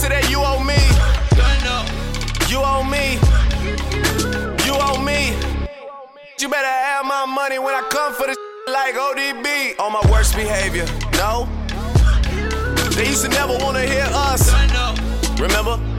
to that you owe me. You owe me. You owe me. You better have my money when I come for this like ODB. On my worst behavior, no. They used to never wanna hear us. Remember?